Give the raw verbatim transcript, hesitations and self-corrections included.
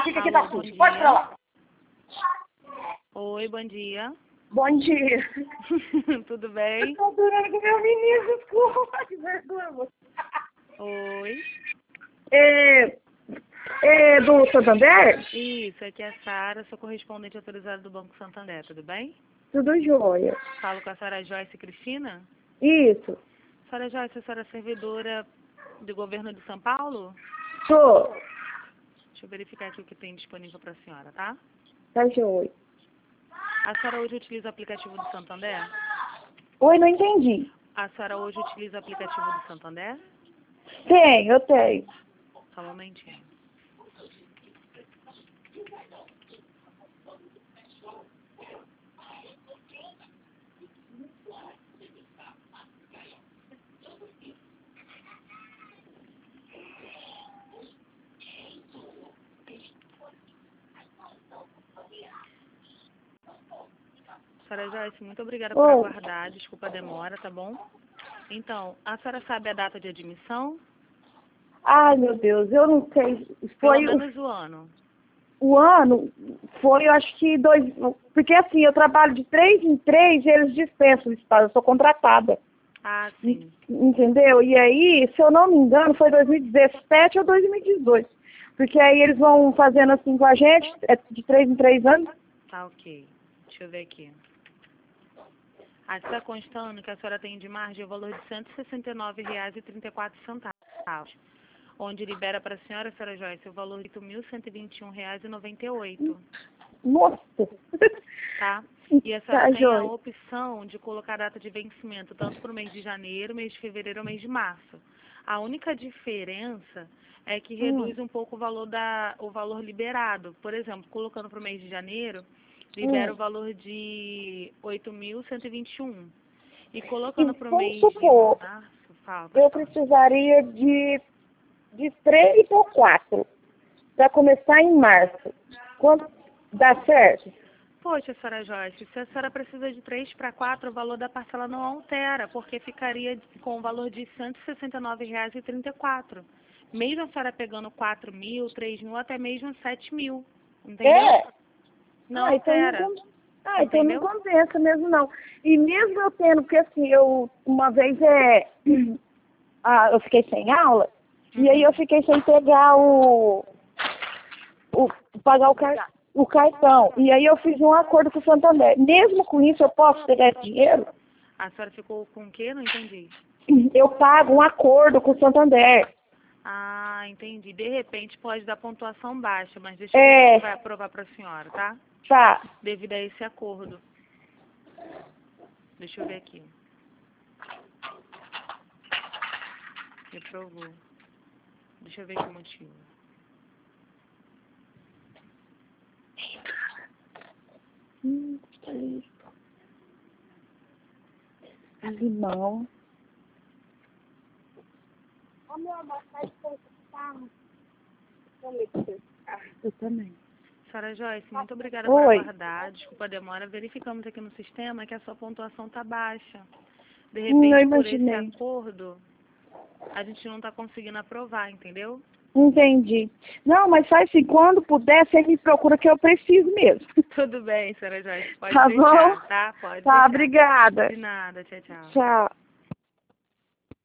fica aqui, tá Alô, bom sujo. Pode ir pra dia. lá. Oi, bom dia. Bom dia. Tudo Eu bem? tô durando com meu menino, desculpa. Que vergonha, você. Oi. É, é do Santander? Isso, aqui é a Sara, sou correspondente autorizada do Banco Santander, tudo bem? Tudo jóia. Falo com a Sara Joyce Cristina. Isso. Sara Joyce, a senhora é servidora do governo de São Paulo? Sou. Deixa eu verificar aqui o que tem disponível para a senhora, tá? Tá jóia. A senhora hoje utiliza o aplicativo do Santander? Oi, não entendi. A senhora hoje utiliza o aplicativo do Santander? Tenho, eu tenho. Só um momentinho. Sara Joyce, muito obrigada por Oi. aguardar. Desculpa a demora, tá bom? Então, a senhora sabe a data de admissão? Ai, meu Deus, eu não sei. Pelo Foi o, menos o ano. o ano, foi, eu acho que dois... Porque assim, eu trabalho de três em três e eles dispensam o estado, eu sou contratada. Ah, sim. Entendeu? E aí, se eu não me engano, foi dois mil e dezessete ou dois mil e dezoito. Porque aí eles vão fazendo assim com a gente, é de três em três anos. Tá ok. Deixa eu ver aqui. Ah, está constando que a senhora tem de margem o valor de cento e sessenta e nove reais e trinta e quatro centavos, onde libera para a senhora, senhora Joyce, o valor de oito mil cento e vinte e um reais e noventa e oito, Nossa! tá? E a senhora Tá, tem a joia. opção de colocar a data de vencimento tanto para o mês de janeiro, mês de fevereiro ou mês de março. A única diferença é que Hum, reduz um pouco o valor, da, o valor liberado. Por exemplo, colocando para o mês de janeiro, libera hum. o valor de oito mil cento e vinte e um. E colocando E para o vamos mês de supor, março, fala, pode eu falar. precisaria de, de três ou quatro para começar em março. Quanto dá certo? Poxa, senhora Joyce, se a senhora precisa de três para quatro, o valor da parcela não altera, porque ficaria com o valor de cento e sessenta e nove reais e trinta e quatro. Mesmo a senhora pegando quatro mil, três mil, até mesmo sete mil. Entendeu? É? Não Ah, então não, altera. com- ah, então não Entendeu? compensa mesmo não. E mesmo eu tendo, porque assim, eu uma vez é, ah, eu fiquei sem aula, e aí eu Uhum. fiquei sem pegar o, o pagar o, car, o cartão. E aí eu fiz um acordo com o Santander. Mesmo com isso eu posso pegar esse dinheiro? A senhora ficou com o quê? Não entendi. Eu pago um acordo com o Santander. Ah, entendi. De repente pode dar pontuação baixa, mas deixa eu ver o É, que vai aprovar para a senhora, tá? tá. Devido a esse acordo. Deixa eu ver aqui. Reprovou. Deixa eu ver aqui o motivo. Hum, tá isso. É limão. Eu também. Senhora Joyce, muito obrigada por Oi. aguardar. Desculpa a demora. Verificamos aqui no sistema que a sua pontuação está baixa. De Hum, eu repente, por esse imaginei. acordo, a gente não está conseguindo aprovar, entendeu? Entendi. Não, mas faz assim, quando puder, você me procura que eu preciso mesmo. Tudo bem, senhora Joyce. Pode Tá bom? deixar, tá? Pode Tá, deixar. obrigada. De nada. Tchau, tchau. Tchau.